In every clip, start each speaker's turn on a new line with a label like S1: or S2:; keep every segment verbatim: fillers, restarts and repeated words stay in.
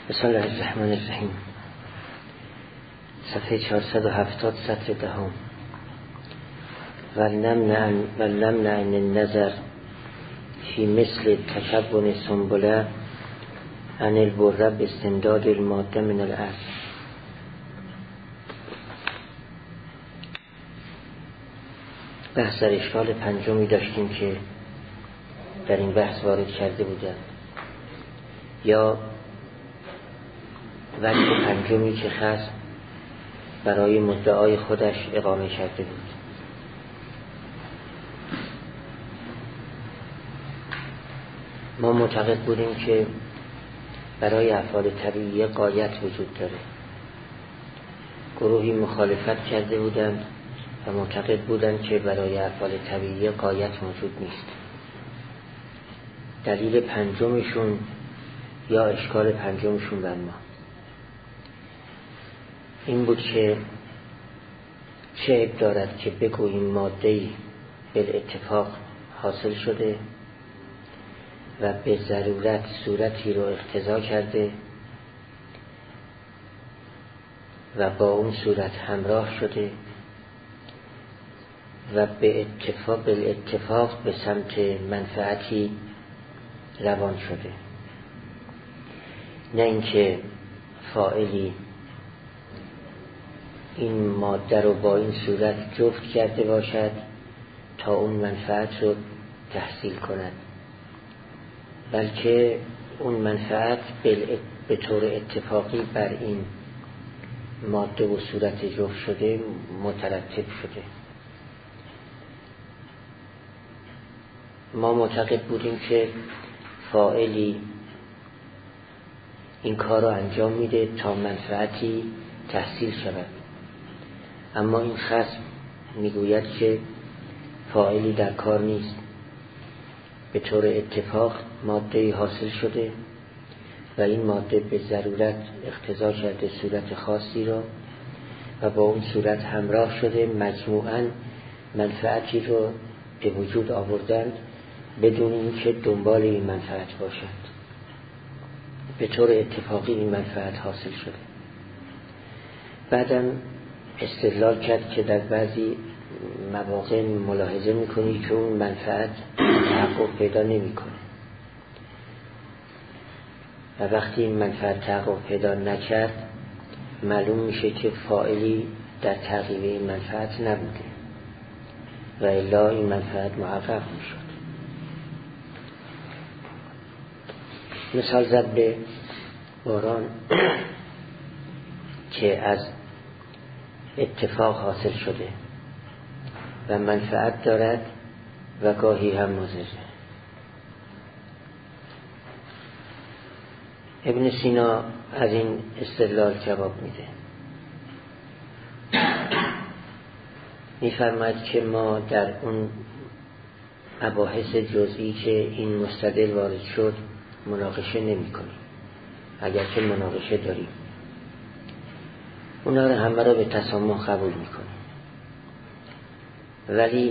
S1: بسم الله الرحمن الرحیم. صفحه چهارصد و هفتاد سطر دهم. ولنمنع عن النظر فی مثل تکون سنبله عن البره باستمداد الماده من الارض. بحث در اشکال پنجمی داشتیم که در این بحث وارد کرده بودند، یا وجه پنجمی که خصم برای مدعای خودش اقامه کرده بود. ما معتقد بودیم که برای افعال طبیعی غایت وجود داره. گروهی مخالفت کرده بودند و معتقد بودند که برای افعال طبیعی غایت موجود نیست. دلیل پنجمشون یا اشکال پنجمشون بر ما این بود که چه عیب دارد که بگوییم ماده‌ای به اتفاق حاصل شده و به ضرورت صورتی رو اقتضا کرده و با اون صورت همراه شده و به اتفاق به اتفاق به سمت منفعتی روان شده، نه اینکه فاعلی این ماده رو با این صورت جفت کرده باشد تا اون منفعت رو تحصیل کند، بلکه اون منفعت به طور اتفاقی بر این ماده و صورت جفت شده مترتب شده. ما معتقد بودیم که فاعلی این کار رو انجام میده تا منفعتی تحصیل شود، اما این خصم میگوید که فاعلی در کار نیست، به طور اتفاق ماده‌ای حاصل شده و این ماده به ضرورت اقتضا کرده صورت خاصی را و با اون صورت همراه شده، مجموعاً منفعتی رو به وجود آوردند بدون اینکه دنبال این منفعت باشند. به طور اتفاقی این منفعت حاصل شده. بعدم استدلال کرد که در بعضی مواقع ملاحظه میکنی که اون منفعت تحقق پیدا نمیکنه و وقتی این منفعت تحقق پیدا نکرد معلوم میشه که فاعلی در تحقیق این منفعت نبوده و الا این منفعت محقق میشد. مثال زد به باران که از اتفاق حاصل شده و منفعت دارد و گاهی هم مضره. ابن سینا از این استدلال جواب میده، میفرماید که ما در اون مباحث جزئی که این مستدل وارد شد مناقشه نمی کنیم، اگرچه مناقشه داریم، اونا رو همه رو به تسامح قبول می کنیم، ولی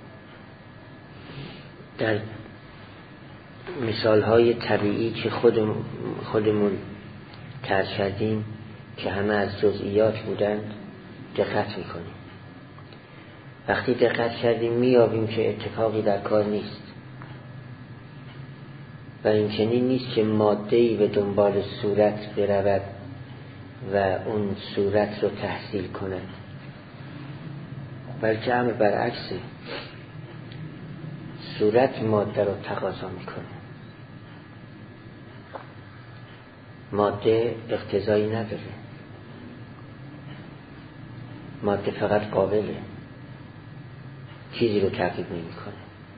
S1: در مثالهای طبیعی که خودم خودمون طرح کردیم که همه از جزئیات بودند دقت می کنیم. وقتی دقت کردیم میابیم که اتفاقی در کار نیست و این چنین نیست که ماده‌ای به دنبال صورت برود و اون صورت رو تحصیل کند، بلکه همه برعکسه، صورت ماده رو تقاضا میکنه. ماده اقتضایی نداره، ماده فقط قابله، چیزی رو تعقیب نمیکنه.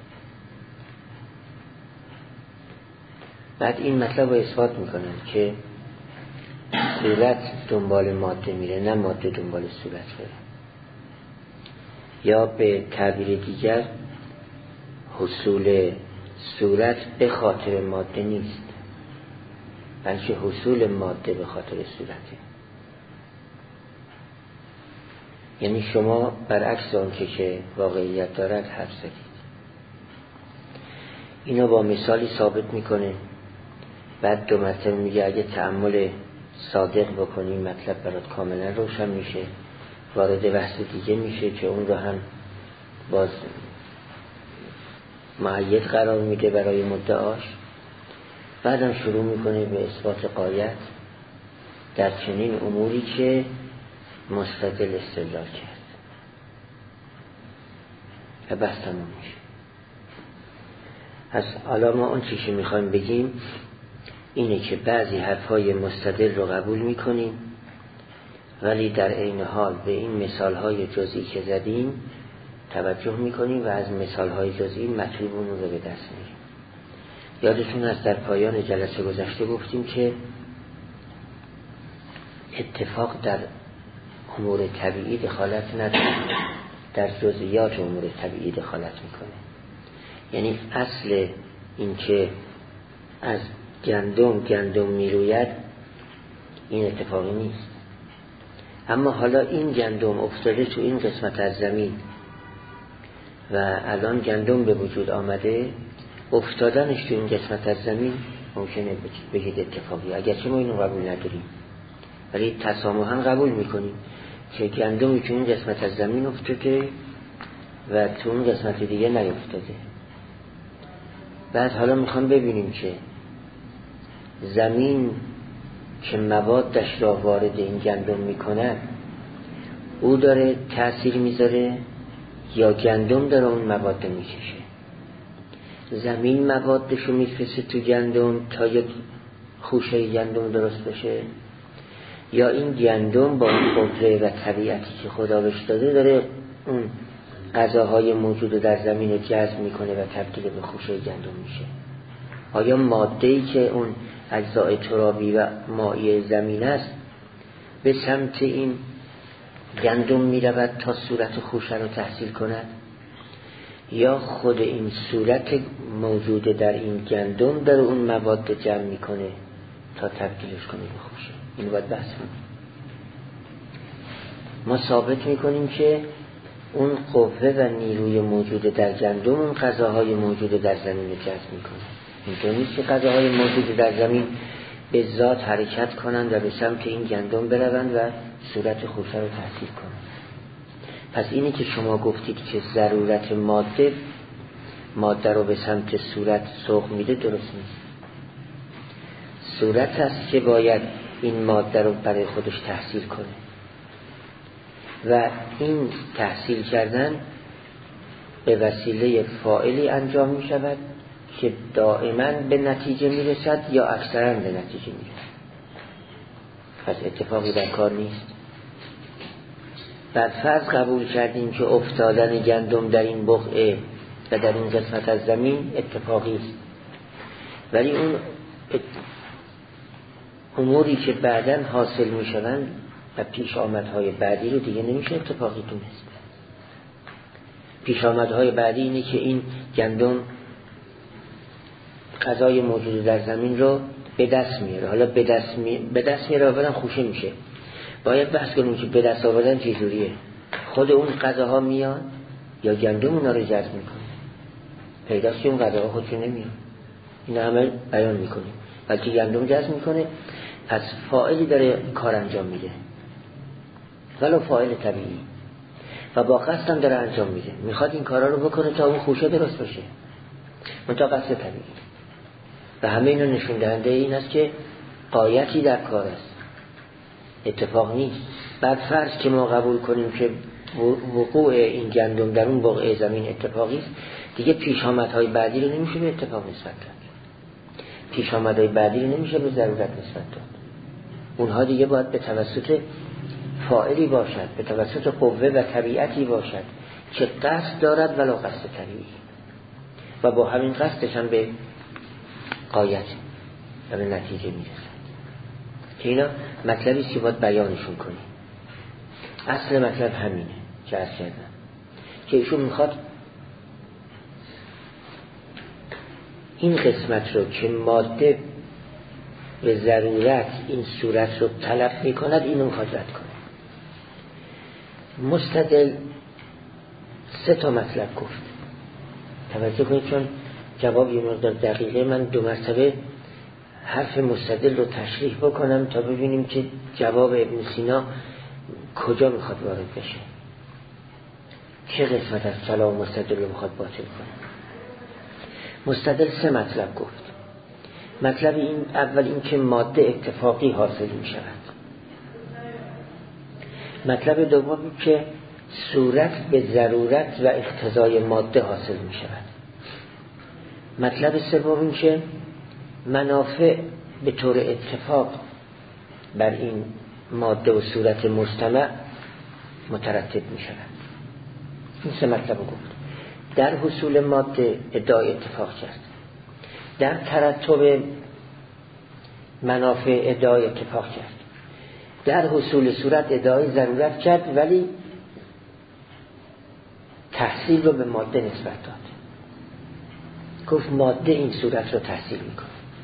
S1: بعد این مطلب رو اثبات میکنن که صورت دنبال ماده میره، نه ماده دنبال صورت میره. یا به تعبیر دیگر حصول صورت به خاطر ماده نیست، بلکه حصول ماده به خاطر صورته. یعنی شما برعکس آنچه که واقعیت دارد حرف زدید. اینو با مثالی ثابت میکنه بعد دو مرتبه میگه اگه تأمل صادق بکنی مطلب برات کاملا روشن میشه، وارد بحث دیگه میشه که اون رو هم باز مؤید قرار میده برای مدعاش. بعدم شروع میکنه به اثبات غایت در چنین اموری که مستدل استدلال کرد و بحث تموم میشه. از حالا ما اون چیزی میخوایم بگیم اینه که بعضی حرفای مستدل رو قبول میکنیم ولی در عین حال به این مثالهای جزئی که زدیم توجه میکنیم و از مثالهای جزئی مطلوب اون رو به دست میاریم. یادتون هست در پایان جلسه گذشته گفتیم که اتفاق در امور طبیعی دخالت نداره، در جزئیات امور طبیعی دخالت میکنه. یعنی اصل این که از گندم گندم میروید این اتفاقی نیست، اما حالا این گندم افتاده تو این قسمت از زمین و الان گندم به وجود آمده، افتادنش تو این قسمت از زمین ممکنه بگید اتفاقی، اگرچه ما اینو قبول نداریم ولی تسامحاً قبول میکنیم که گندمی تو این قسمت از زمین افتاده و تو اون قسمت دیگه نیفتاده. بعد حالا میخوام ببینیم که زمین که موادش را وارد این گندم میکنه او داره تأثیر میذاره یا گندم داره اون مواد میکشه. زمین موادش رو میفرسته تو گندم تا یک خوشه گندم درست بشه یا این گندم با اون قدره و طبیعتی که خدا بهش داده داره اون غذاهای موجود در زمین رو جذب میکنه و تبدیل به خوشه گندم میشه. آیا ماده‌ای که اون اجزای ترابی و مائی زمین است به سمت این گندم میرود تا صورت خوشه رو تحصیل کند یا خود این صورت موجود در این گندم در اون مواد جمع میکنه تا تبدیلش کنه به خوشه؟ این باید بحث کنیم. ما ثابت میکنیم که اون قوه و نیروی موجود در گندم اون غذاهای موجود در زمین جذب میکنه. اینطور نیست که غذاهای موجود در زمین به ذات حرکت کنند و به سمت این گندم بروند و صورت خوشه رو تحصیل کنند. پس اینی که شما گفتید که ضرورت ماده ماده رو به سمت صورت سوق میده درست نیست. صورت است که باید این ماده رو برای خودش تحصیل کنه و این تحصیل کردن به وسیله فاعلی انجام می شود که دائما به نتیجه می رسد یا اکثرا به نتیجه می رسد. پس اتفاقی در کار نیست. بعد فرض قبول کردیم که افتادن گندم در این بقعه و در این قسمت از زمین اتفاقی است، ولی اون اموری که بعداً حاصل می شوند و پیش آمدهای بعدی رو دیگه نمیشه اتفاقی دونست. پیش آمدهای بعدی اینه که این گندم غذای موجود در زمین رو به دست میاره. حالا به دست می... به دست میاره آوردن خوشه میشه. باید بحث کنیم که به دست آوردن چه جوریه؟ خود اون غذاها میان یا گندم اونا رو جذب میکنه؟ پیداست که اون غذاها خودشون نمیان. این همه بیان میکنیم. بلکه گندم جذب میکنه. پس فاعلی داره کار انجام میده، ولو فاعل طبیعی، و با قصد هم داره انجام میده. میخواد این کارا رو بکنه تا اون خوشه درست بشه، منتها قصد طبیعی. و همه اینو نشون دهنده این است که غایتی در کار است، اتفاق نیست. بعد فرض که ما قبول کنیم که وقوع این گندم در اون بقعه زمین اتفاقی است، دیگه پیش آمدهای بعدی رو نمیشه به اتفاق نسبت داد. پیش آمدهای بعدی رو نمیشه به ضرورت نسبت داد. اونها دیگه باید به توسط فاعلی باشد، به توسط قوه و طبیعتی باشد که قصد دارد ولو قصد طبیعی، و با همین قصدش هم به غایت و به نتیجه میرسد. که اینا مطلبی است که باید بیانشون کنیم. اصل مطلب همینه که عرض کردم که ایشون میخواد این قسمت رو که ماده به ضرورت این صورت رو طلب میکند اینو میخواد رد کنه. مستدل سه تا مطلب گفت، توجه کنید چون جواب یه مقدار دقیقه. من دو مرتبه حرف مستدل رو تشریح بکنم تا ببینیم که جواب ابن سینا کجا میخواد وارد بشه، چه قسمت از کلام مستدل رو میخواد باطل کنه. مستدل سه مطلب گفت. مطلب این اول این که ماده اتفاقی حاصل میشود. مطلب دوم که صورت به ضرورت و اقتضای ماده حاصل میشود. مطلب سوم این که منافع به طور اتفاق بر این ماده و صورت مجتمع مترتب می شود. این سه مطلب گفت. در حصول ماده ادعای اتفاق کرد، در ترتب منافع ادعای اتفاق کرد، در حصول صورت ادعای ضرورت کرد، ولی تحصیل رو به ماده نسبت داد. گفت ماده این صورت رو تحصیل میکنه.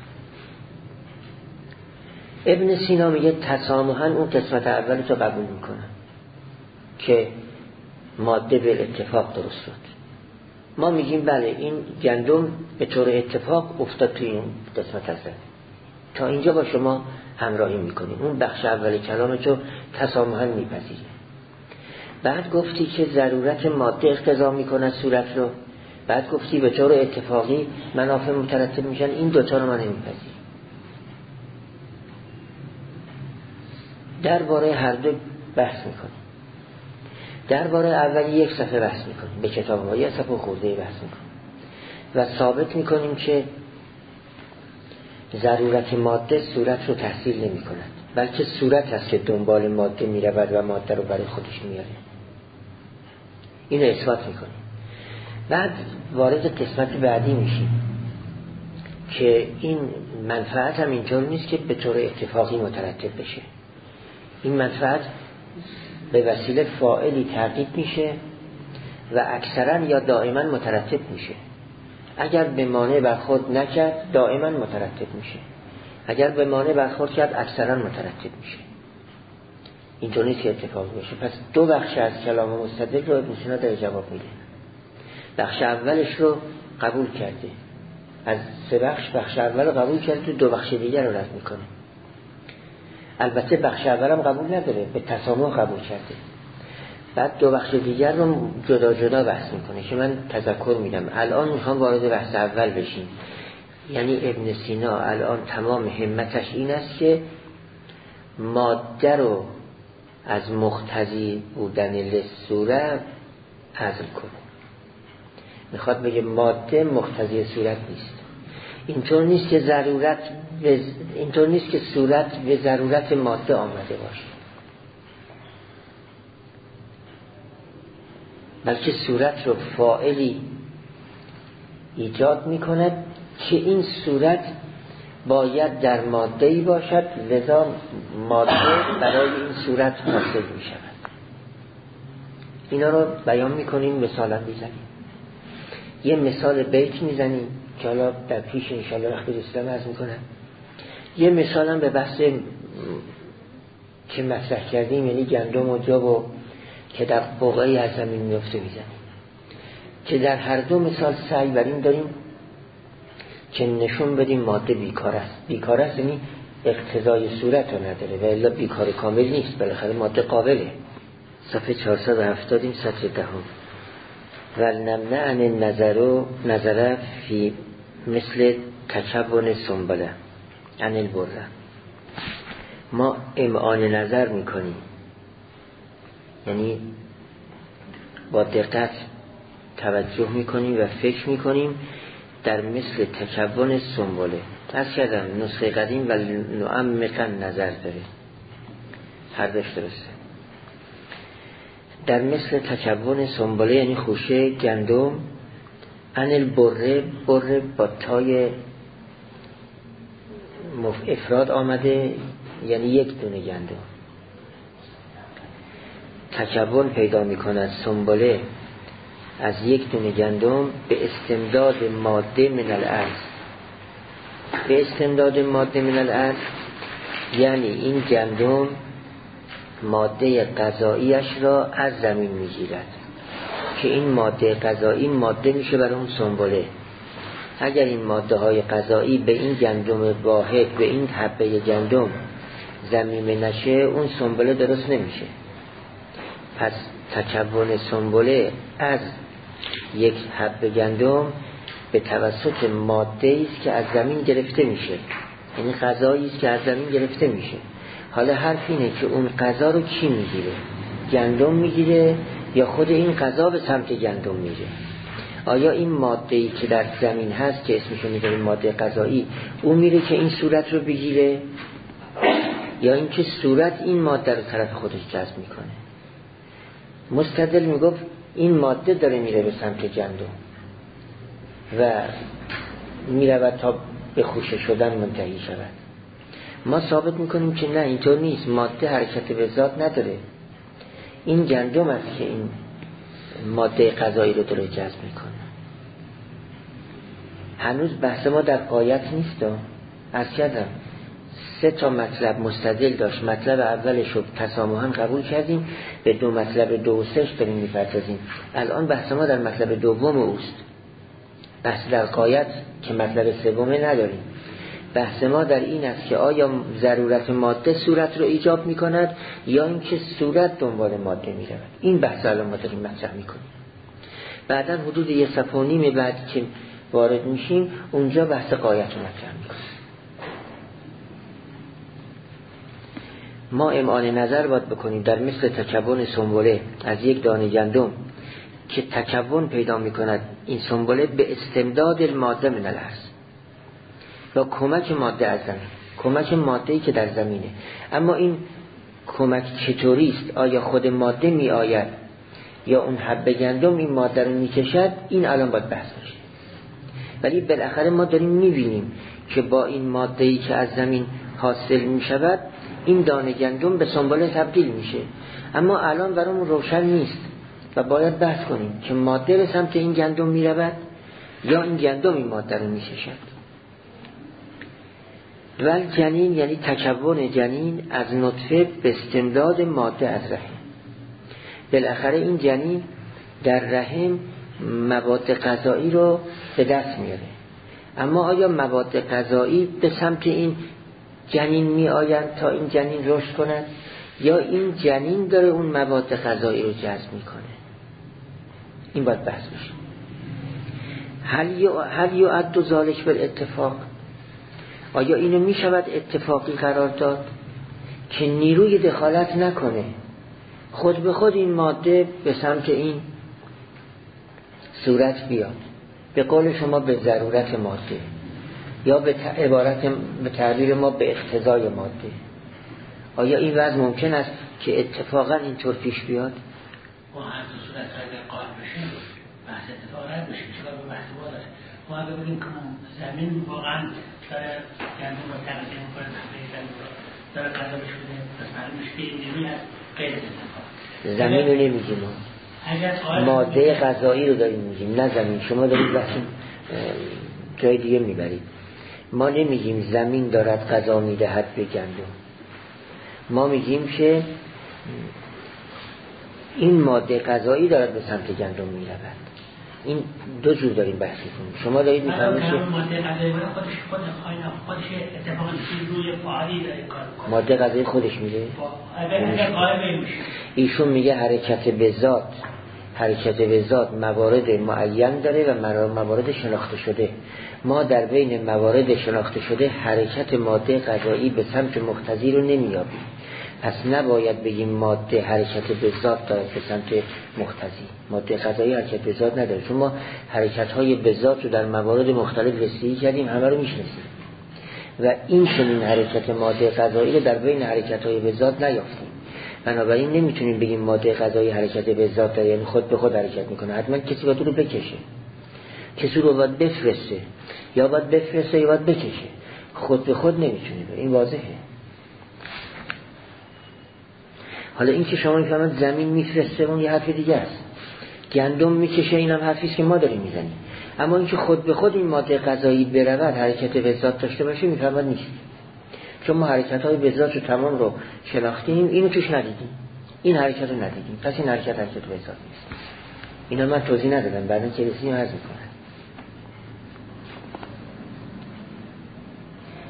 S1: ابن سینا میگه تسامحاً اون قسمت اول رو قبول میکنه که ماده به اتفاق درست شد. ما میگیم بله این گندم به طور اتفاق افتاد توی این قسمت اول. تا اینجا با شما همراهی میکنیم. اون بخش اول کلامتو تسامحاً میپذیره. بعد گفتی که ضرورت ماده اقتضا میکنه صورت رو، بعد گفتی به طور اتفاقی منافع مترتب میشن. این دوتا رو من نمیپذیرم. درباره هر دو بحث میکنیم. درباره اولی یک صفحه بحث میکنیم، به کتاب ما یک صفحه خورده بحث میکنیم و ثابت میکنیم که ضرورت ماده صورت رو تحصیل نمی کند، بلکه صورت هست که دنبال ماده میرود و ماده رو برای خودش میاره. اینو اثبات میکنیم. بعد وارد قسمت بعدی میشیم که این منفعت هم اینطور نیست که به طور اتفاقی مترتب بشه. این منفعت به وسیله فاعلی ترتیب میشه و اکثرا یا دائما مترتب میشه. اگر به مانع برخورد نکرد دائما مترتب میشه، اگر به مانع برخورد کرد اکثرا مترتب میشه. اینطور نیست که اتفاق بشه. پس دو بخش از کلام مستدل رو ابن سینا در جواب میده. بخش اولش رو قبول کرده، از سه بخش بخش اول رو قبول کرده، دو بخش دیگر رو رد میکنه. البته بخش اولم قبول نداره، به تسامح قبول کرده. بعد دو بخش دیگر رو جدا جدا بحث میکنه که من تذکر میدم. الان میخوام وارد بحث اول بشیم. یعنی ابن سینا الان تمام همتش این است که ماده رو از مقتضی بودن لصورت حذف کنه. میخواد بگه ماده مقتضی صورت نیست. اینطور نیست که ضرورت به اینطور نیست که صورت به ضرورت ماده آمده باشه، بلکه صورت رو فاعلی ایجاد میکند که این صورت باید در ماده‌ای باشد، لذا ماده برای این صورت حاصل میشود. اینا رو بیان میکنیم، مثالا میزنیم. یه مثال بیت میزنیم که حالا در پیش انشاءالله وقتی رسیدم عرض میکنم. یه مثال هم به بحث که مطرح کردیم، یعنی گندم و جو و که در بقعی از زمین میفته میزنیم، که در هر دو مثال سعی بر این داریم که نشون بدیم ماده بیکار است. بیکار است یعنی اقتضای صورت رو نداره و الا بیکار کامل نیست، بالاخره ماده قابله. صفحه چهارصد و هفتاد سطر دهم. ولنمنع عن النظر نظر فی مثل تکون سنبله عن البره. ما امعان نظر میکنیم، یعنی با دقت توجه میکنیم و فکر میکنیم در مثل تکون سنبله. از کردم نسخه قدیم و نعمقا نظر داره، هر دوش درسته. در مثل تکون سنبله یعنی خوشه گندم، عن البره، بره با تای افراد آمده یعنی یک دونه گندم. تکون پیدا می کند سنبله از یک دونه گندم به استمداد ماده من الارض. به استمداد ماده من الارض یعنی این گندم ماده غذاییش را از زمین می گیرد که این ماده غذایی ماده میشه برای اون سنبله. اگر این ماده های غذایی به این گندم واحد، به این حبه گندم ضمیمه نشه، اون سنبله درست نمیشه. پس تکون سنبله از یک حبه گندم به توسط ماده است که از زمین گرفته میشه، یعنی غذایی است که از زمین گرفته میشه. حالا حرف اینه که اون غذا رو کی میگیره؟ گندم میگیره یا خود این غذا به سمت گندم میره؟ آیا این ماده‌ای که در زمین هست که اسمشو میذاریم ماده غذایی، اون میره که این صورت رو بگیره یا اینکه صورت این ماده رو طرف خودش جذب میکنه؟ مستدل میگفت این ماده داره میره به سمت گندم و میرود تا به خوشه شدن منتهی شود. ما ثابت میکنیم که نه، اینطور نیست. ماده حرکت به ذات نداره، این گندم است که این ماده غذایی رو داره جذب میکنه. هنوز بحث ما در غایت نیست. از کردم سه تا مطلب مستدل داشت. مطلب اولش رو تسامحاً قبول کردیم، به دو مطلب دو و سهش داریم میپردازیم. الان بحث ما در مطلب دوم اوست. بحث در غایت که مطلب سومه نداریم. بحث ما در این است که آیا ضرورت ماده صورت رو ایجاب میکند یا اینکه صورت دنبال ماده میرود. این بحث الان ما داریم مطرح میکنیم. بعداً حدود یک صفحه و نیم بعد که وارد میشیم اونجا بحث غایت رو مطرح میکنیم. ما امعان نظر باید بکنیم در مثل تکون سنبله از یک دانه گندم که تکون پیدا میکند این سنبله به استمداد الماده من الارض، یا کمک ماده از زمین، کمک ماده‌ای که در زمینه. اما این کمک چطوری است؟ آیا خود ماده می آید یا اون حبه گندم این ماده رو می کشد؟ این الان باید بحث بشه. ولی بالاخره ما داریم می بینیم که با این ماده‌ای که از زمین حاصل می شود این دانه گندم به سنبله تبدیل میشه. اما الان برامون روشن نیست و باید بحث کنیم که ماده به سمت این گندم می رود یا این گندم این ماده رو می کشد. ول جنین یعنی تکون جنین از نطفه به استمداد ماده از رحم. بالاخره این جنین در رحم مواد غذایی رو به دست میاره. اما آیا مواد غذایی به سمت این جنین می آیند تا این جنین رشد کند یا این جنین داره اون مواد غذایی رو جذب میکنه؟ این باید بحث بشه. هل یعد ذلک بالاتفاق؟ آیا اینو می شود اتفاقی قرار داد که نیروی دخالت نکنه، خود به خود این ماده به سمت این صورت بیاد، به قول شما به ضرورت ماده یا به عبارت به تعبیر ما به اقتضای ماده؟ آیا این وضع ممکن است که اتفاقا اینطور پیش بیاد؟
S2: ما هر دو صورت اگر قائل بشیم بحث اتفاق رد بشیم، چرا به بحث ما داره. ما اگر بگیم که زمین واقعا داره گندم رو تغذیه میکنه، داره غذا بهش بده، پس معلوم میشه که این نیروی از غیر اتفاق.
S1: زمین رو نمیگیم، ماده غذایی رو داریم میگیم، نه زمین. شما دارید بحث جای دیگه میبرید. ما نمیگیم زمین دارد غذا میدهد به گندم، ما میگیم که این ماده غذایی دارد به سمت گندم میرود. این دو جور داریم بحث کنیم. شما دارید میفهمید که
S2: ماده غذایی خودش خود خودش اتفاقا روی فعالی داره کار میکنه.
S1: ماده غذایی خودش میده.
S2: اگر اگر قائل میشه
S1: ایشون میگه حرکت به ذات، حرکت به ذات موارد معین داره و موارد شناخته شده. ما در بین موارد شناخته شده حرکت ماده غذایی به سمت مقتضی رو نمیابیم. پس نباید بگیم ماده حرکت به ذات داره به سمت مقتضی. ماده غذایی حرکت به ذات نداره، چون ما حرکت های به ذات رو در موارد مختلف رسیدگی کردیم، همه رو میشناسیم و این چنین حرکت ماده غذایی رو در بین حرکت های به ذات نیافتیم. بنابراین نمیتونیم بگیم ماده غذایی حرکت به ذات داره، یعنی خود به خود حرکت میکنه. حتما کسی باید رو بکشه، کسی رو باید بفرسته، یا باید بفرسته یا باید بکشه. خود به خود نمیتونه، این واضحه. حالا این که شما میفهمید زمین میفرسته اون یه حرف دیگه است، گندم میکشه اینم حرفی است که ما داریم میزنیم. اما اینکه خود به خود این ماده غذایی برود حرکت به ذات داشته باشه میفهمید نیست، چون ما حرکت های به ذات رو تمام رو شناختیم، اینو توش ندیدیم، این حرکت رو ندیدیم، پس این حرکت حرکت به ذات نیست. اینا من توضیح ندادم، بعدا که رسیدیم عرض میکنم.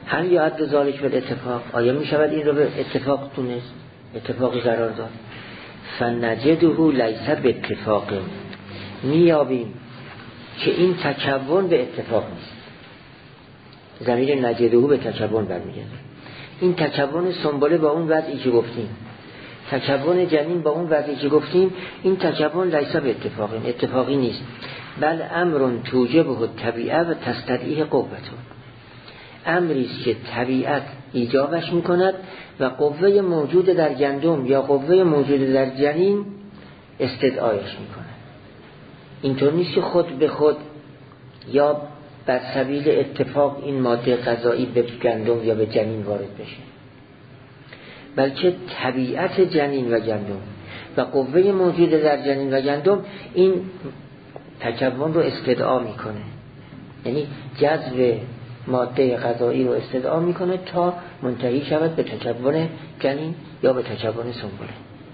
S1: هل یعد ذالک بالاتفاق، آیا می شود این رو به اتفاق دونست، اتفاقی قرار داد؟ فنجده لیس باتفاق، میابیم که این تکون به اتفاق نیست. ضمیر نجده به تکون برمیگرده. این تکون سنبله با اون وضعی که گفتیم، تکون جنین با اون وضعی که گفتیم، این تکون لیس باتفاق، اتفاقی نیست. بل امر توجبه طبیعه و تستدعیه قوته، امریست که طبیعت ایجابش میکند و قوه موجود در گندم یا قوه موجود در جنین استدعایش میکند. اینطور نیست که خود به خود یا بر سبیل اتفاق این ماده غذایی به گندم یا به جنین وارد بشه، بلکه طبیعت جنین و گندم و قوه موجود در جنین و گندم این تکون رو استدعا میکنه، یعنی جذب ماده غذایی رو استدعا میکنه تا منتهی شود به تکون جنین یا به تکون سنبله.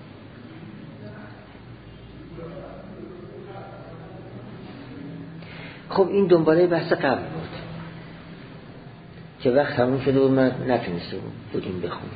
S1: خب این دنباله بحث قبل بود که وقت همون شده و من نتونسته بودیم بخونیم.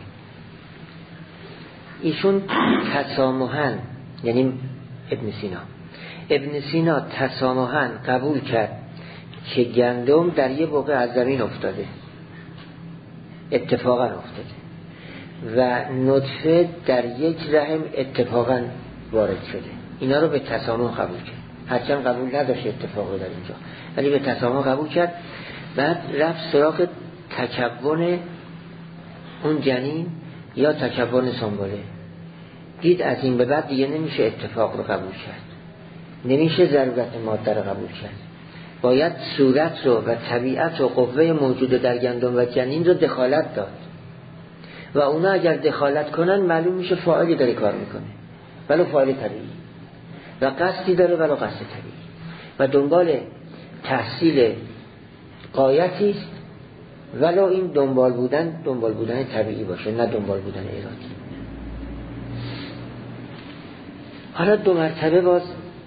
S1: ایشون تسامحاً، یعنی ابن سینا ابن سینا تسامحاً قبول کرد که گندم در یه بقعه از زمین افتاده، اتفاقا افتاده، و نطفه در یک رحم اتفاقا وارد شده. اینا رو به تسامح قبول کرد، هرچند قبول نداشت اتفاقی در اینجا، ولی به تسامح قبول کرد. بعد رفت سراغ تکون اون جنین یا تکون سنبله، دید از این به بعد دیگه نمیشه اتفاق رو قبول کرد، نمیشه ضرورت ماده رو قبول کرد، باید صورت رو و طبیعت و قوه موجود در گندم و جنین رو دخالت داد و اونا اگر دخالت کنن معلوم میشه فاعلی داره کار میکنه، ولو فاعل طبیعی، و قصدی داره ولو قصد طبیعی، و دنبال تحصیل قایتی است ولو این دنبال بودن دنبال بودن طبیعی باشه، نه دنبال بودن ارادی. حالا دو مرتبه باز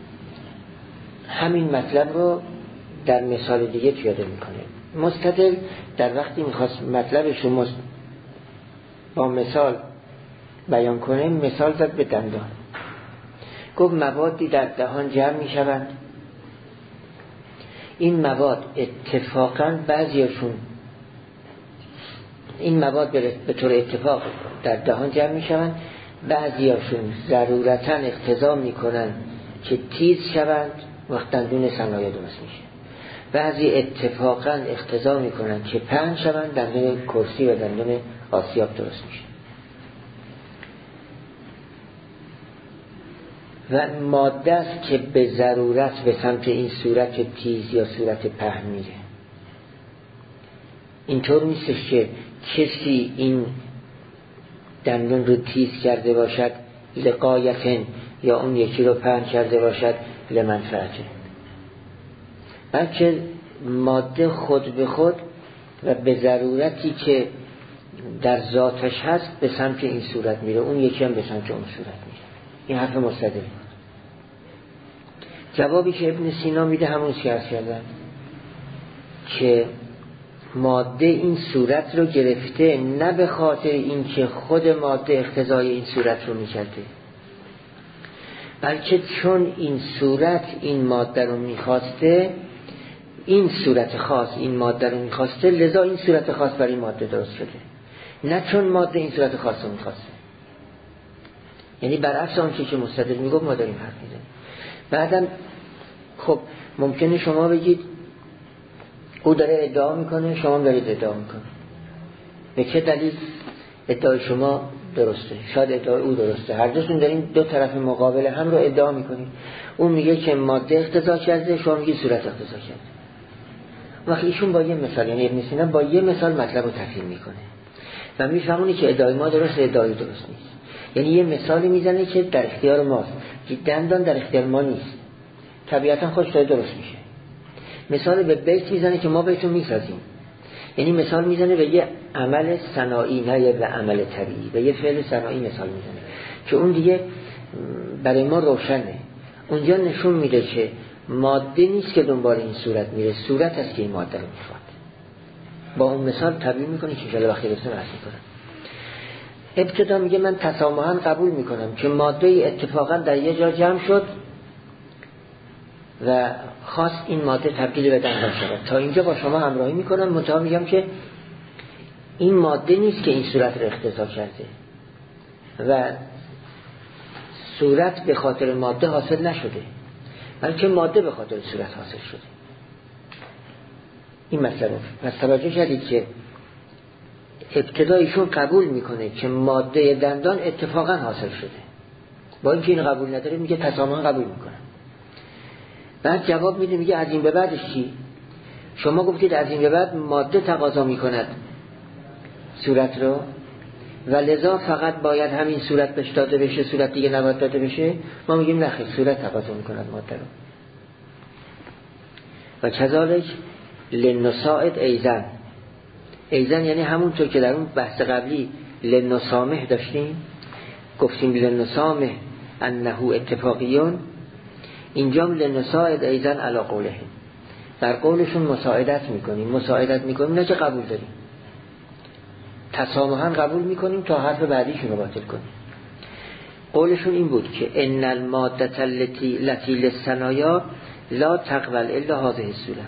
S1: همین مطلب رو در مثال دیگه پیاده میکنه. مستدل در وقتی میخواست مطلبش رو با مثال بیان کنه، مثال زد به دندان. گفت موادی در دهان جمع میشوند، این مواد اتفاقا بعضیشون این مواد به طور اتفاق در دهان جمع میشوند، بعضیشون ضرورتا اقتضا میکنن که تیز شوند وقت دندون صنایع درست میشه، بعضی اتفاقا اقتضا میکنن که پهن شوند دندون کرسی و دندون آسیاب درست میشه. و ماده است که به ضرورت به سمت این صورت تیز یا صورت پهن میره. اینطور نیستش که کسی این دندون رو تیز کرده باشد لقایتن یا اون یکی رو پهن کرده باشد لمنفعته، بلکه ماده خود به خود و به ضرورتی که در ذاتش هست به سمت این صورت میره، اون یکی هم به سمت اون صورت میره. این حرف مستدل. جوابی که ابن سینا میده همون که عرض کردم که ماده این صورت رو گرفته نه به خاطر این که خود ماده اقتضای این صورت رو میکرده، بلکه چون این صورت این ماده رو میخواسته، این صورت خاص این ماده رو میخواسته، لذا این صورت خاص برای ماده درست شده، نه چون ماده این صورت خاص رو میخواسته. یعنی برعکس آن چیزی که مستدل میگفت ما داریم حرف میزنیم. بعدم خب ممکنه شما بگید او داره ادعا میکنه شما دارید ادعا میکنه، به چه دلیل ادعای شما درسته؟ شاید ادعای او درسته، هر دوتون دارین دو طرف مقابل هم رو ادعا میکنید. اون میگه که ماده اقتضا کرده، شما میگید صورت اقتضا کرده. وقتی ایشون با یه مثال، یعنی ابن سینا با یه مثال مطلب رو تفهیم میکنه و میفهمونی که ادعای ما درسته ادعای درست نیست. یعنی یه مثالی میزنه که در اختیار ماست، که دندان در اختیار ما نیست، طبیعتا خودش داره درست میشه. مثال به بیت میزنه که ما بیتو میسازیم، یعنی مثال میزنه به یه عمل صناعی نه به عمل طبیعی، به یه فعل صناعی مثال میزنه که اون دیگه برای ما روشنه. اونجا نشون میده که ماده نیست که دنبال این صورت میره، صورت است که این ماده رو میخواد. با اون مثال تبیین میکنه که انشاءالله وقتی رسیم عرض میکنم. ابتدا میگه من تسامحاً قبول میکنم که ماده اتفاقا در یه جا جمع شد و خواست این ماده تبدیل به دندان شود. تا اینجا با شما همراهی میکنم، منتها میگم که این ماده نیست که این صورت رو اختزا کرده و صورت به خاطر ماده حاصل نشده، بلکه ماده به خاطر صورت حاصل شده. این مسئله پس توجه کردید که ابتدایشون قبول میکنه که ماده دندان اتفاقا حاصل شده، با اینکه این قبول نداره میگه تسامحاً قبول میکنه. بعد جواب میده میگه از این به بعدش چی؟ شما گفتید از این به بعد ماده تقاضا میکند صورت رو و لذا فقط باید همین صورت بهش داده بشه، صورت دیگه نباید داده بشه. ما میگیم نخیر، صورت تقاضا میکند ماده رو. و کذالک لنساعد ایزن. ایزن یعنی همونطور که در اون بحث قبلی لنسامح داشتیم، گفتیم لنسامح انه اتفاقیون، اینجام لنساعد ایزن علی قوله، در قولشون مساعدت میکنیم. مساعدت میکنیم نه که قبول داریم، تسامحاً قبول میکنیم تا حرف بعدیشون رو باطل کنیم. قولشون این بود که ان الماده التي لتی للثنایا لا تقبل الا هذه الصوره.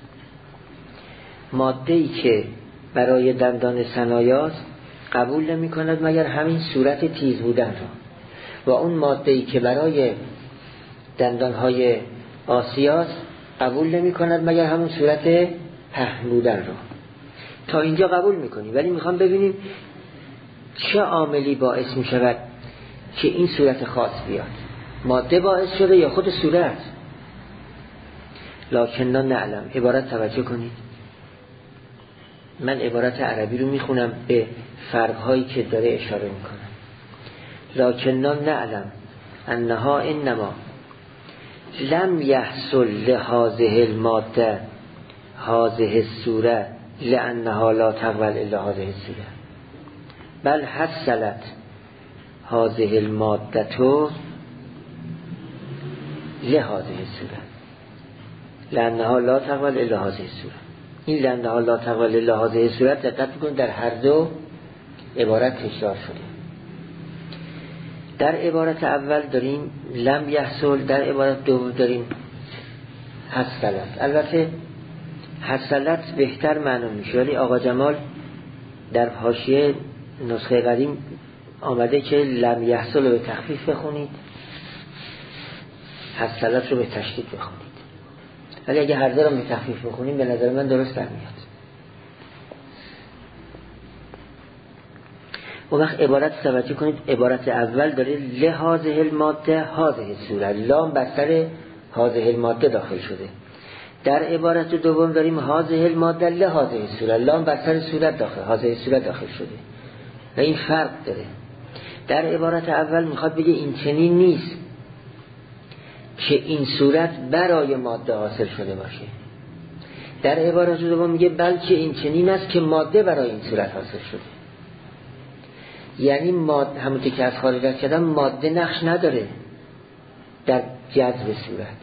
S1: ماده‌ای که برای دندان ثنایاست قبول نمی کند مگر همین صورت تیز بودن رو، و اون ماده‌ای که برای دندانهای آسیاست قبول نمی کند مگر همون صورت پهن بودن رو. تا اینجا قبول میکنی، ولی میخوام ببینیم چه عاملی باعث می شود که این صورت خاص بیاد. ماده باعث شده یا خود صورت؟ لکننا نعلم. عبارت توجه کنید، من عبارت عربی رو میخونم به فرقهایی که داره اشاره میکنم. لکننا نعلم انها انما لم یحصل لهذه الماده هذه الصوره لانها لا تقبل الا هذه الصوره، بل حصلت هذه الماده لهذه الصوره لانها لا تقبل الا هذه الصوره. این لانها لا تقبل الا هذه الصوره دقت کنید در هر دو عبارت تکرار شده. در عبارت اول داریم لم یحصل، در عبارت دوم داریم حصلت. البته حصلت بهتر معنا میشه، ولی آقا جمال در حاشیه نسخه قدیم آمده که لم یحصل رو به تخفیف بخونید، حصلت رو به تشدید بخونید. ولی اگه هر دو رو به تخفیف بخونیم به نظر من درست در میاد. و وقت عبارت توجه کنید، عبارت اول داره لهذه الماده هذه الصوره، لام بر سر هذه الماده داخل شده. در عبارت دوم داریم هذه الماده لهذه الصوره، لام بر سر صورت داخل هذه الصوره داخل شده و این فرق داره. در عبارت اول میخواد بگه این چنین نیست که این صورت برای ماده حاصل شده باشه. در عبارت دوم میگه بلکه این چنین است که ماده برای این صورت حاصل شده. یعنی ماده همونطور که از خارج کردم ماده نقش نداره در جذب صورت،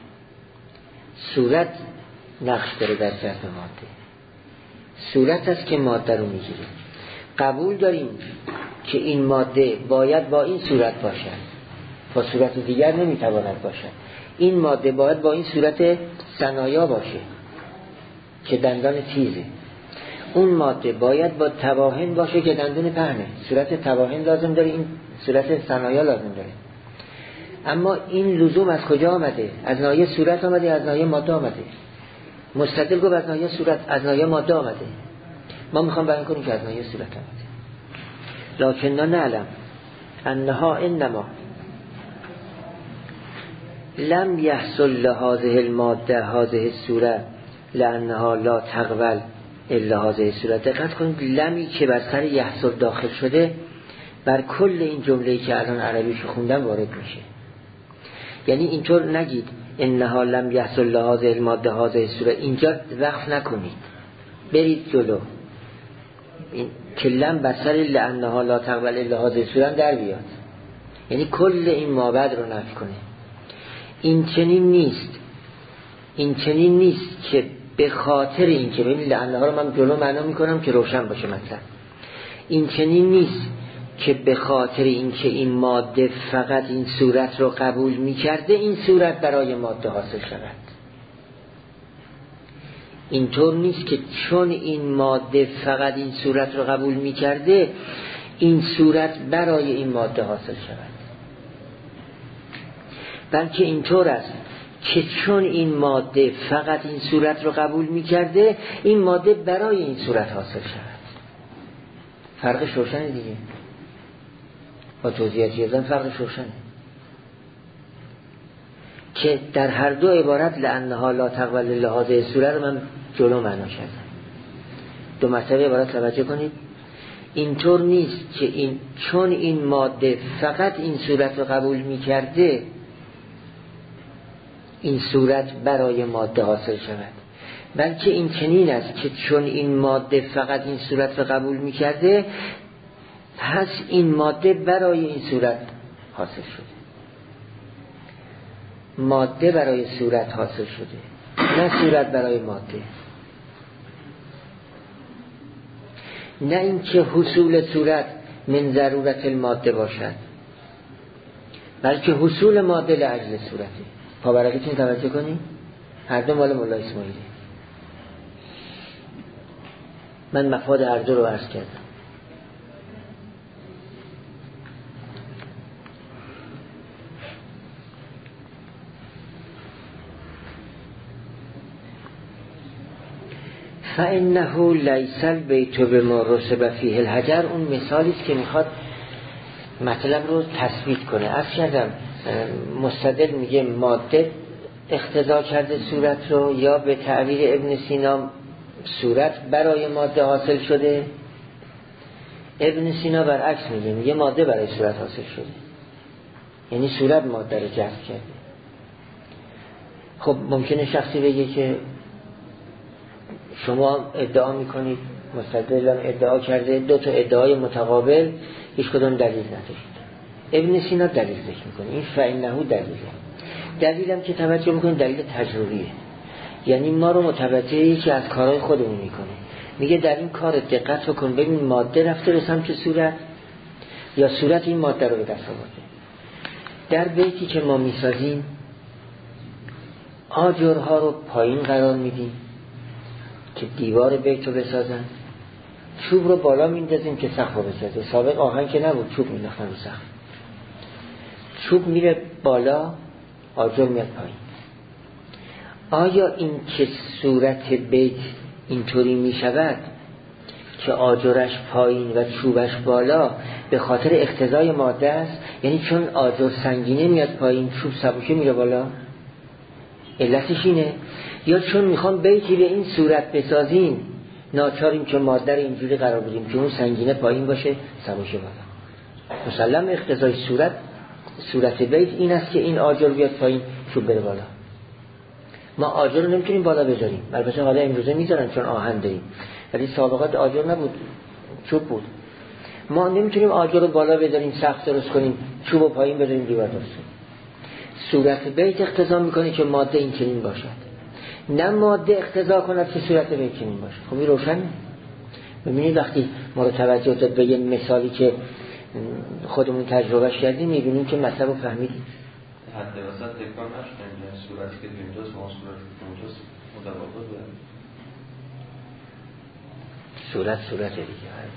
S1: صورت نقش داره در جذب ماده. صورت است که ماده رو میگیره. قبول داریم که این ماده باید با این صورت باشد، با صورت دیگر نمیتواند باشد. این ماده باید با این صورت ثنایا باشه که دندان تیزه. اون ماده باید با تواهن باشه که دندون پهنه. صورت تواهن لازم داره، این صورت ثنایا لازم داره. اما این لزوم از کجا آمده؟ از ناحیه صورت آمده، از ناحیه ماده آمده. مستدل گفت از ناحیه صورت، از ناحیه ماده آمده. ما میخوام بیان کنیم که از ناحیه صورت آمده. لکننا نعلم انها انما لم يحصل لهذه الماده هذه الصوره لانها لا تقبل الا هذه الصوره. دقت کنید لمی که بر سر یحصل داخل شده بر کل این جمله‌ای که الان عربیشو خوندم وارد میشه. یعنی اینطور نگید انها لم يحصل لهذه الماده هذه الصوره، اینجا وقف نکنید، برید جلو. این که لم بر سر لانها لا تقبل الا هذه الصوره در بیاد، یعنی کل این مابعد رو نفی کنه. این چنین نیست، این چنین نیست که به خاطر این که ببینید لعنها رو من جلو معنا میکنم که روشن باشه مثلا این چنین نیست که به خاطر این که این ماده فقط این صورت رو قبول میکرده این صورت برای ماده حاصل شود. اینطور نیست که چون این ماده فقط این صورت رو قبول میکرده این صورت برای این ماده حاصل شود، بلکه اینطور است که چون این ماده فقط این صورت رو قبول میکرده این ماده برای این صورت حاصل شود. فرقش روشنه دیگه، با توضیحاتی یادم فرقش روشنه که در هر دو عبارت لانها لا تقبل لهذه صورت رو من جلو معنا کردم. دو مرتبه عبارت توجه کنید. اینطور نیست که این چون این ماده فقط این صورت رو قبول میکرده این صورت برای ماده حاصل شود، بلکه این چنین است که چون این ماده فقط این صورت رو قبول میکرده پس این ماده برای این صورت حاصل شده. ماده برای صورت حاصل شده، نه صورت برای ماده. نه اینکه حصول صورت من ضرورت الماده باشد، بلکه حصول ماده لاجل صورته. پاورقیتون توجه کنید، هر دو مال مولا اسماعیلی. من مفاد هر دو رو عرض کردم. فإنه ليس البيت بما رسب فيه الحجر. اون مثالی است که میخواد مطلب رو تثبیت کنه. عرض کردم مستدل میگه ماده اقتضا کرده صورت رو، یا به تعبیر ابن سینا صورت برای ماده حاصل شده. ابن سینا برعکس میگه، میگه ماده برای صورت حاصل شده، یعنی صورت ماده رو جذب کرده. خب ممکنه شخصی بگه که شما ادعا میکنید، مستدل هم ادعا کرده، دو تا ادعای متقابل هیچ کدام دلیل نداشت. ابن سینا دلیل ذکر میکنه، این فإنه دلیله. دلیلم که توجه میکنه دلیل تجربیه، یعنی ما رو متوجهی که از کارهای خودمون میکنه. میگه در این کار دقت بکن ببین ماده رفته به سمت صورت یا صورت این ماده رو به دست آورده. در بیتی که ما میسازیم آجرها رو پایین قرار میدیم که دیوار بیت رو بسازن، چوب رو بالا میندازیم که سقف رو بسازه. سابق آهن که نبود، چوب مینداختن رو سقف. چوب میره بالا، آجر میاد پایین. آیا این که صورت بیت اینطوری میشود که آجرش پایین و چوبش بالا به خاطر اقتضای ماده است؟ یعنی چون آجر سنگینه میاد پایین، چوب سبوکه میره بالا؟ علتش اینه؟ یا چون میخوام بیتی به این صورت بسازیم ناچاریم که ماده رو اینجوری قرار بدیم که اون سنگینه پایین باشه سبوکه بالا؟ مسلم اقتضای صورت صورت بیت این است که این آجر بیاد پایین، چوب بره بالا. ما آجر رو نمیتونیم بالا بذاریم، البته حالا امروزه میذارن چون آهن داریم، ولی سابقات آجر نبود، چوب بود. ما نمیتونیم آجر رو بالا بذاریم، سقف درست کنیم، چوب رو پایین بذاریم، دیوار درست کنیم. صورت بیت اقتضا میکنه که ماده این چنین باشد، نه ماده اقتضا کند که صورت بیت چنین باشه. خب این روشنه. ببینید وقتی ما رو توجه داد به یه مثالی که خودمون تجربهش کردیم میبینیم که مطلب رو فهمیدیم.
S3: حد وسط تکرار نشدن، صورتی که دوینجاست با صورتی که اونجاست متفاوت بوده.
S1: صورت صورت دیگه،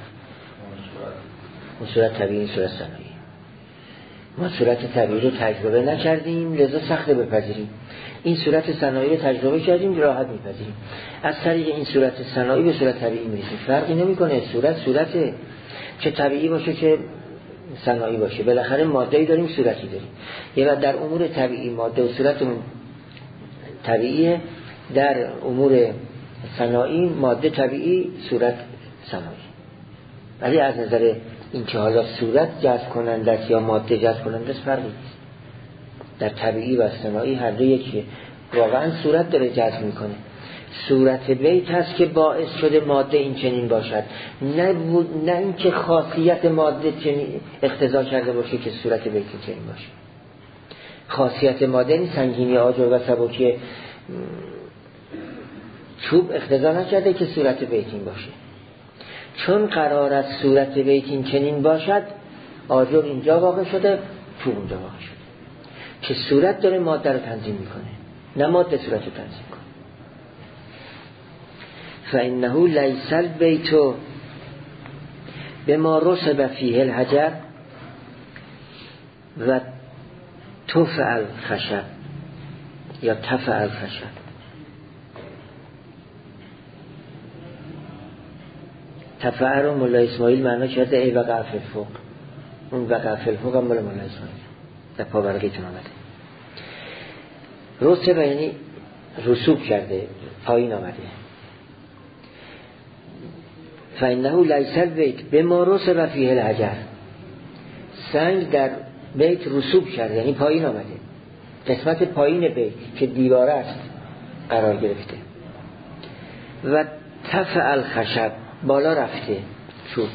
S1: اون صورت طبیعی، این صورت صنایعی. ما صورت طبیعی رو تجربه نکردیم لذا سخته بپذیریم. این صورت صنایعی رو تجربه کردیم راحت میپذیریم. از طریق این صورت صنایعی به صورت طبیعی میرسیم. فرقی نمیکنه، صورت صورته، چه طبیعی باشه چه صنایعی باشه، بالاخره ماده‌ای داریم صورتی داریم. یه در امور طبیعی ماده و صورتمون طبیعیه، در امور صنایعی ماده طبیعی صورت صنایعی. ولی از نظر اینکه حالا صورت جذب کننده است یا ماده جذب کننده است فرقی نیست. در طبیعی و صنایعی هر دو یکیه. واقعا صورت داره جذب میکنه. صورت بیت هست که باعث شده ماده این چنین باشد، نه نه اینکه خاصیت ماده چنین اقتضا کرده باشه که صورت بیت چنین باشه. خاصیت ماده این سنگینی آجر و سبکی چوب اقتضا نکرده که صورت بیت این باشه. چون قرار است صورت بیت این چنین باشد، آجر اینجا واقع شده، چوب اونجا واقع شده که صورت داره ماده رو تنظیم میکنه، نه ماده صورت رو تنظیم کنه. فإنه لیس البیت بما رسب فیه الحجر و تفعل خشب یا تفعل خشب. تفعل رو مولا اسماعیل معنا کرده ای وقع فی الفوق، اون وقع فی الفوق هم مولا مولا اسماعیل در پاورقیتون آمده. رسب یعنی رسوب کرده، پایین آمده. فإنه لیس البیت بما رسب فیه الحجر، سنگ در بیت رسوب کرده یعنی پایین آمده، قسمت پایین بیت که دیواره است قرار گرفته. و تفعل خشب، بالا رفته چوب.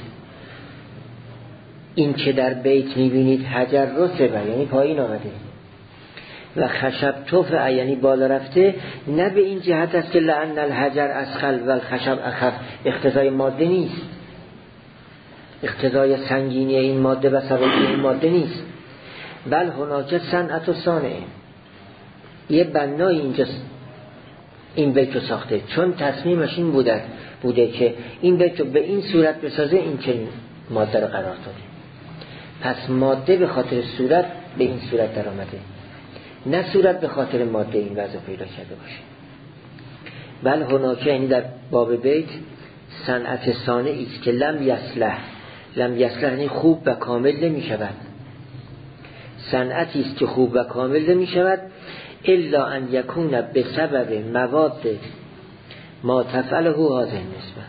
S1: این که در بیت میبینید حجر رسبه یعنی پایین آمده و خشب تفعل یعنی بالا رفته، نه به این جهت است که لأن الحجر اسخل و الخشب اخف، اقتضای ماده نیست، اقتضای سنگینی این ماده و سبکی این ماده نیست، بل هناک صنعت و صانعه، یه بنای اینجا این بیت رو ساخته، چون تصمیمش این بوده بوده که این بیت رو به این صورت بسازه، این چنین ماده رو قرار داده. پس ماده به خاطر صورت به این صورت در آمده، نه صورت به خاطر ماده این وضع پیدا کرده باشه. بل هناک یعنی در باب بیت صنعت صانعی است که لم یصلح، لم یصلح یعنی خوب و کامل نمی شود، صنعتی است که خوب و کامل نمی شود الا ان یکون به سبب مواد ما تفعله هذه النسبه.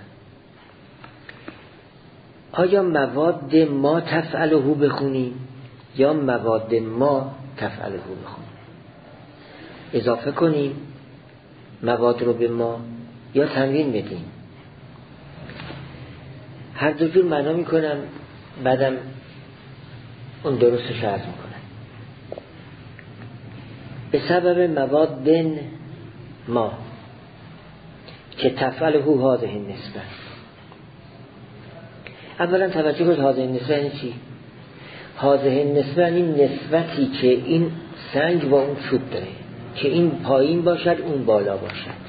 S1: آیا مواد ما تفعله بخونیم یا مواد ما تفعله بخونیم؟ اضافه کنیم مواد رو به ما یا تنوین بدیم؟ هر دو جور معنا میکنم، بعدم اون درستش عرض میکنم. به سبب مواد ما که تفعله هذه النسبه. اولا توجه کنید هذه النسبه یعنی چی؟ هذه النسبه این نسبتی که این سنگ با اون چوب داره، که این پایین باشد اون بالا باشد.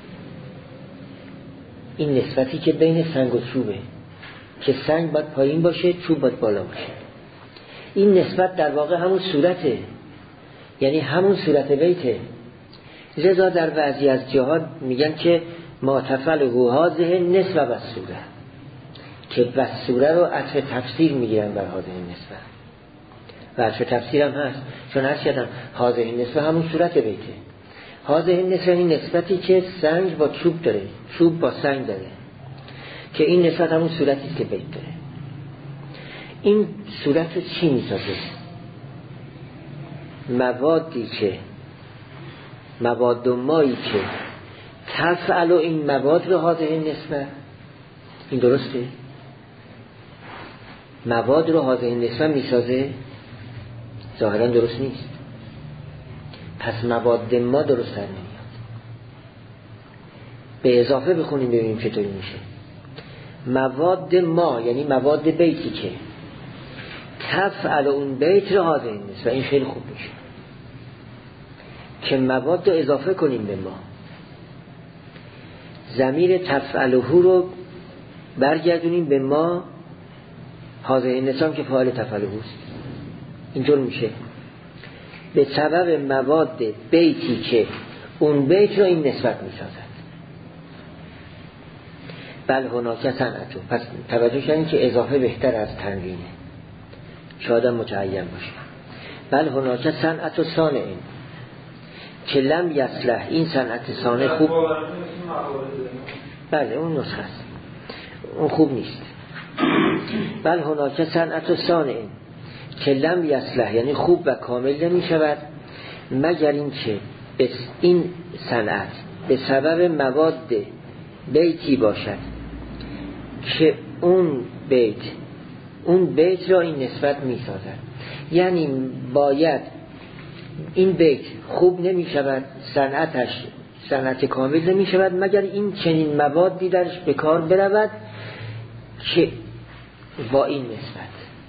S1: این نسبتی که بین سنگ و چوبه، که سنگ باید پایین باشه، چوب باید بالا باشه. این نسبت در واقع همون صورته، یعنی همون صورت بیته. لذا در بعضی از جهات میگن که ما تفعله هذه نسبه و صوره، که بس صوره رو عطف تفسیر میگیرن بر هذه نسبه، و عطف تفسیر هم هست، چون هست کردم هذه نسبه همون صورت بیته. هذه نسبه این نسبتی که سنگ با چوب داره، چوب با سنگ داره، که این نسبت همون صورتی است که بیت داره. این صورت رو چی میسازه؟ موادی که مواد و مایی که تفعل و این مواد رو هذه نسبه، این درسته؟ مواد رو هذه نسبه میسازه؟ ظاهرا درست نیست. پس مواد ما درست نمیاد. به اضافه بخونیم ببینیم چطوری میشه. مواد ما یعنی مواد بیتی که تفعل اون بیت رو هذه نسبه، این خیلی خوب میشه که مواد رو اضافه کنیم به ما. ضمیر تفعله رو برگردونیم به ما، هذه نسبه که فاعل تفعله است. اینطور میشه به سبب مواد بیتی که اون بیت رو این نسبت میسازد. بل هناک صنعتو. پس توجه کنید که اضافه بهتر از تنوینه، شاید متعین باشه. بل هناک صنعت و صانعین که لم یصلح، این صنعت صانع خوب، بله اون نسخه است، اون خوب نیست. بل هناک صنعت و صانعین که لم یصلح یعنی خوب و کامل نمی شود مگر این که این صنعت به سبب مواد بیتی باشد که اون بیت اون بیت را این نسبت می سازد. یعنی باید این بیت خوب نمی شود، صنعتش صنعت کامل نمی شود مگر این چنین موادی درش به کار برود که با این نسبت.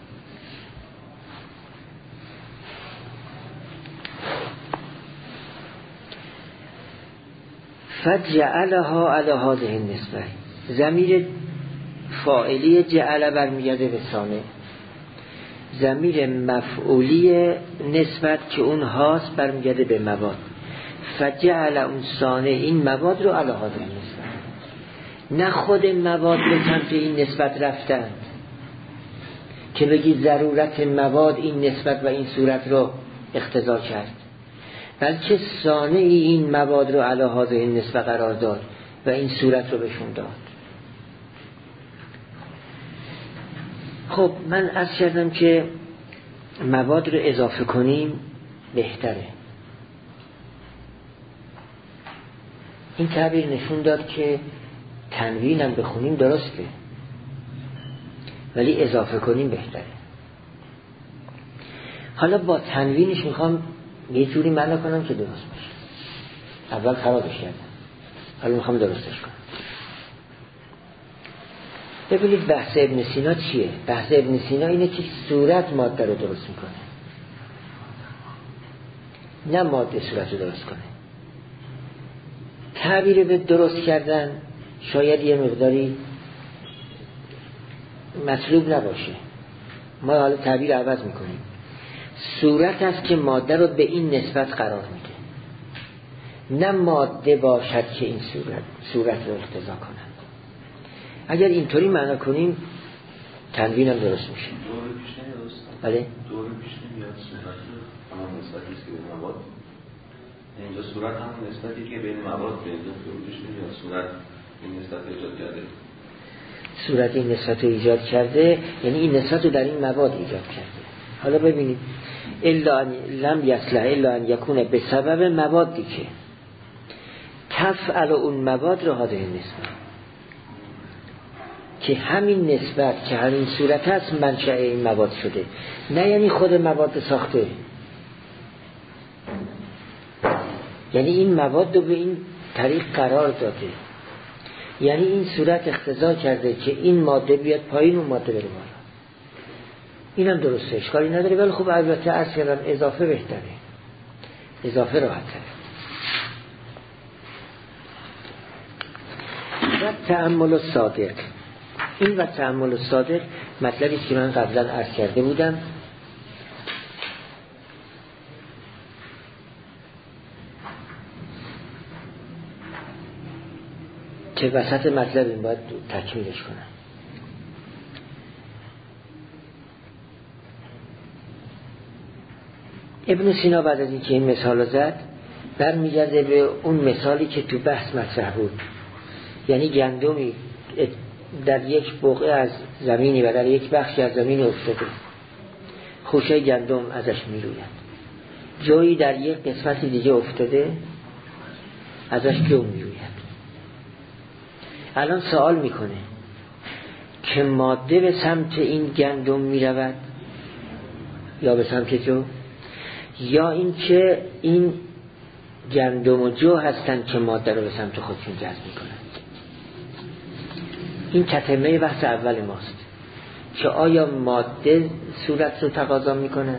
S1: فجعلها علی هذه النسبه، ضمیر فاعلی جعل برمیگرده به صانع، ضمیر مفعولی نسبت که اون هاست برمیگرده به مواد. فجعل اون صانع این مواد رو علی هذه النسبه، نه خود مواد به سمت این نسبت رفتن که بگی ضرورت مواد این نسبت و این صورت رو اقتضا کرد، بلکه صانعی این مواد رو علی هذه النسبه قرار داد و این صورت رو بهشون داد. خب من عرض کردم که مواد رو اضافه کنیم بهتره. این تعبیر نشون داد که تنوین هم بخونیم درسته، ولی اضافه کنیم بهتره. حالا با تنوینش میخوام یه جوری معنا کنم که درست باشه. اول خرابش کردم، حالا میخوام درستش کنم. ببینید بحث ابن سینا چیه؟ بحث ابن سینا اینه که صورت ماده رو درست میکنه، نه ماده صورت رو درست کنه. تعبیر به درست کردن شاید یه مقداری مطلوب نباشه، ما حالا تعبیر عوض میکنیم. صورت است که ماده رو به این نسبت قرار میده، نه ماده باشد که این صورت صورت رو اقتضا کنه. اگر اینطوری معنا کنیم تنوین هم درست میشه.
S3: دور پیش نمیاد.
S1: بله؟
S3: دور پیش نمیاد صورت همون نسبتی است که به مواد. اینجا صورت همون نسبتی که بین مواد بین دور پیش نمیاد. صورت این نسبت ایجاد کرده.
S1: صورت این نسبت رو ایجاد کرده، یعنی این نسبت رو در این مواد ایجاد کرده. حالا ببینید الا ان لم یصلح الا ان یکون به سبب موادی که تفعل اون مواد رو هذه النسبه، که همین نسبت که همین صورت هست منشأ این مواد شده، نه یعنی خود مواد ساخته. یعنی این مواد رو به این طریق قرار داده، یعنی این صورت اقتضا کرده که این ماده بیاد پایین و ماده بره بالا. این هم درسته، اشکالی نداره، ولی خب البته عرض کردم اضافه بهتره، اضافه راحت‌تره. و تأمل الصادق، این و تأمل الصادق مطلبی که من قبلا عرض کرده بودم. که وسط مطلب این باید تکمیلش کنم. ابن سینا بعد از اینکه این مثال زد برمیگرده به اون مثالی که تو بحث مطرح بود، یعنی گندمی در یک بقعه از زمینی و در یک بخشی از زمینی افتاده، خوشه گندم ازش میروید. جایی در یک قسمت دیگه افتاده، ازش جو میروید. الان سوال میکنه که ماده به سمت این گندم میرود یا به سمت جو، یا این که این گندم و جو هستن که ماده رو به سمت خودشون جذب میکنن. این تتمه بحث اول ماست که آیا ماده صورت رو تقاضا میکنه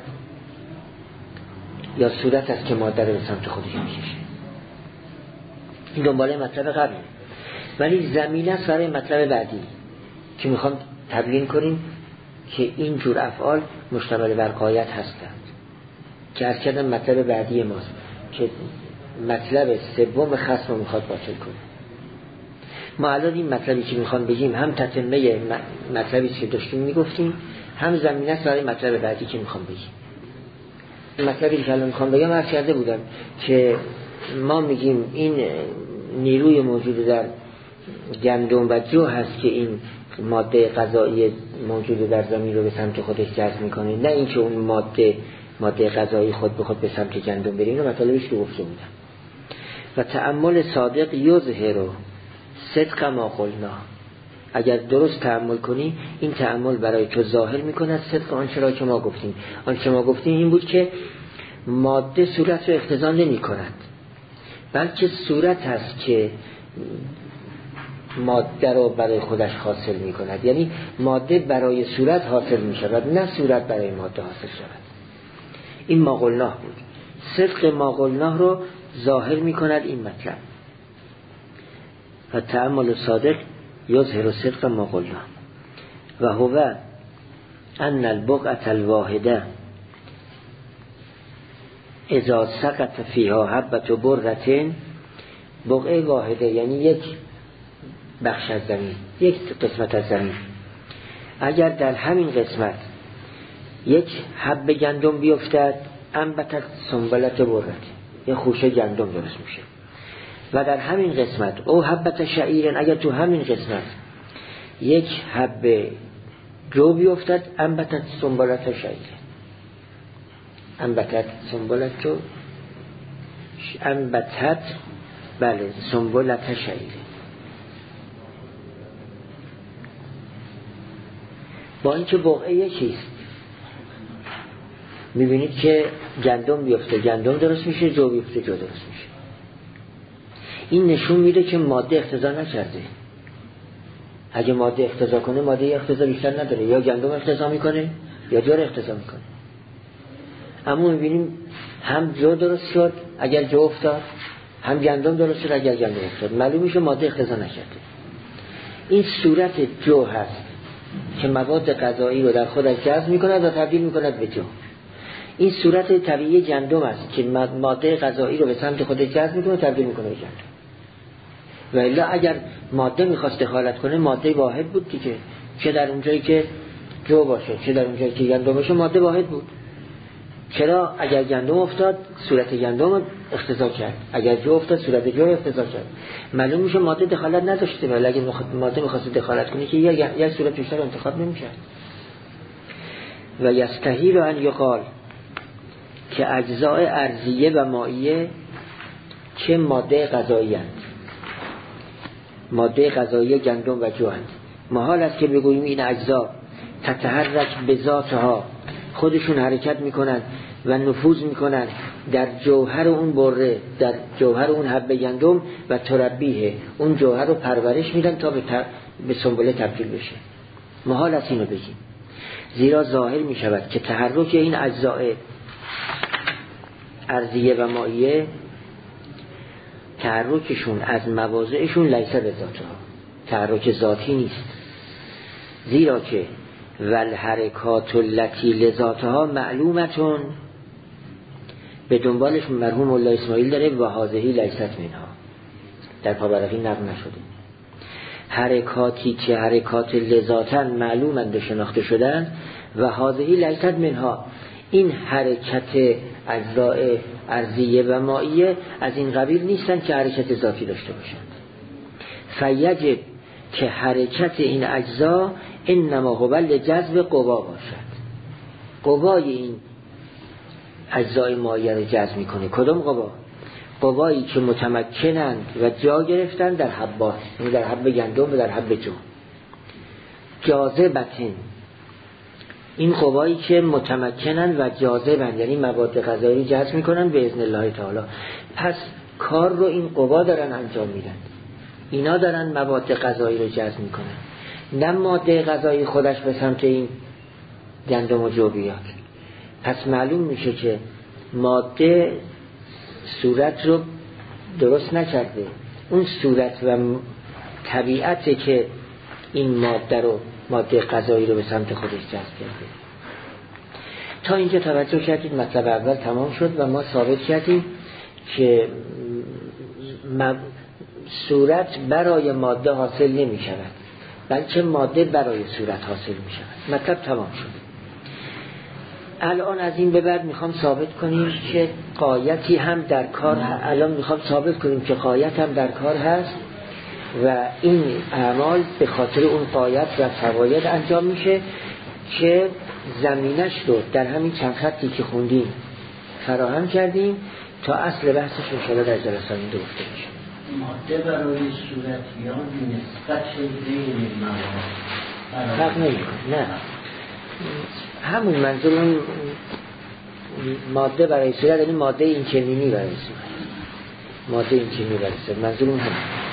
S1: یا صورت است که ماده رو به سمت خودش میکشه. این دنباله مطلب قبلی، ولی زمینه است برای مطلب بعدی که میخوام تبیین کنیم که این جور افعال مشتمل بر غایت هستند، که عرض کردم مطلب بعدی ماست که مطلب سوم خصم رو میخواد باطل کنه. ما الان این مطلبی که میخوام بگیم هم تتمه مطلبی که داشتیم میگفتیم، هم زمینه است برای مطلب بعدی که میخوام بگیم. مطلبی که الان میخوام بگم عرض کرده بودم که ما میگیم این نیروی موجود در گندم و جو هست که این ماده غذایی موجود در زمین رو به سمت خودش جذب میکنه، نه اینکه اون ماده ماده غذایی خود به خود به سمت گندم بره. اینو مطلبش رو گفته بودم. و تأمل صادق یظهر صدق ما قلنا، اگر درست تأمل کنی این تأمل برای تو ظاهر میکنه صدق آنچه را که ما گفتیم. آنچه ما گفتیم این بود که ماده صورت رو اقتضا نمی کند، بلکه صورت هست که ماده رو برای خودش حاصل می کند. یعنی ماده برای صورت حاصل می شود، نه صورت برای ماده حاصل شود. این ما قلناه بود. صدق ما قلناه رو ظاهر می کند این مطلب. و تأمل صادق یظهر صدق ما قلناه و هو ان البقعة الواحده اذا سقط فیها حبة برة، بقعه واحده یعنی یک بخش از زمین، یک قسمت از زمین، اگر در همین قسمت یک حب گندم بیفتد انبتت سنبلت برة، یک خوشه گندم درست میشه. و در همین قسمت او حبت شعیر، اگر تو همین قسمت یک حب جو بیفتد انبتت سنبلت شعیر، انبتت سنبلت جو انبتت بله سنبلت شعیر. با اینکه بقعه یکیست، میبینید که گندم بیفته گندم درست میشه، جو بیفته جو درست میشه. این نشون میده که ماده اقتضا نکرده. اگه ماده اقتضا کنه، ماده اقتضا بیشتر نداره، یا گندم اقتضا میکنه یا جو اقتضا میکنه. اما میبینیم هم جو درست شد اگر جو افتاد، هم گندم درست شد اگر گندم افتاد. معلوم میشه ماده اقتضا نکرده. این صورت جو هست که مواد غذایی رو در خودش جذب میکند و تبدیل میکند به جو. این صورت طبیعی گندم است که ماده غذایی رو به سمت خودش جذب میکنه و تبدیل میکنه به گندم. و الا اگر ماده میخواست دخالت کنه، ماده واحد بود دیگه، چه در اونجایی که جو باشه چه در اونجایی که گندم باشه ماده واحد بود. چرا؟ اگر گندم افتاد صورت گندم اقتضا کرد، اگر جو افتاد صورت جو اقتضا کرد. معلوم میشه ماده دخالت نداشته، ولی اگه ماده میخواست دخالت کنه که یک یک صورت بیشتر انتخاب نمیکرد. و یستحیل ان یقال که اجزاء ارضیه و مائیه که ماده غذایی اند، ماده غذایی گندم و جو اند. محال است که بگوییم این اجزا تتحرک به ذاتها، خودشون حرکت میکنن و نفوذ میکنن در جوهر اون بره، در جوهر اون حب گندم و تربیه، اون جوهر رو پرورش میدن تا به, تر... به سنبله تبدیل بشه. محال است اینو بگیم، زیرا ظاهر میشود که تحرک این اجزاء ارضیه و مائیه، تحرکشون از مواضعشون لیس به ذاتها، تحرک ذاتی نیست. زیرا که والحرکات التي لذاتها معلومتون، به دنبالش مرحوم الله اسماعیل داره و هذهی لیست منها، در پابرقی نقل نشده. حرکاتی که حرکات لذاتن معلومند و شناخته شدن و هذهی لیست منها، این حرکت اجزاء ارضیه و مائیه از این قبیل نیستن که حرکت ذاتی داشته باشند. فیجب که حرکت این اجزا انما هو لجذب قوا باشد. قوای این اجزای مائیه رو جذب میکنه. کدام قوا؟ قوایی که متمکنند و جا گرفتن در حبات، یعنی در حب گندم و در حب جو. جاذبتن، این قوایی که متمکنن و جاذبن، یعنی مواد غذایی جذب میکنن به اذن الله تعالی. پس کار رو این قوا دارن انجام میدن، اینا دارن مواد غذایی رو جذب میکنن، نه ماده غذایی خودش به سمت این گندم و جو بیاد. پس معلوم میشه که ماده صورت رو درست نکرده، اون صورت و طبیعته که این ماده رو ماده غذایی رو به سمت خودش جذب کرده. تا اینجا توجه کردید مطلب اول تمام شد و ما ثابت کردیم که صورت برای ماده حاصل نمی شود، بلکه ماده برای صورت حاصل می شود. مطلب تمام شد. الان از این به بعد میخوام ثابت کنیم که غایتی هم در کار، الان میخوام ثابت کنیم که غایت هم در کار هست و این اعمال به خاطر اون غایت و فواید انجام میشه که زمینش رو در همین چند خطی که خوندیم فراهم کردیم تا اصل بحثش انشاءالله در جلسه آینده گفته میشه.
S2: ماده برای صورتیان نسبت بین مواد
S1: فرق نمیکنه، نه همون منظور اون ماده برای صورت، یعنی ماده این چنینی برای صورت. ماده این که میرسه منظور اون هم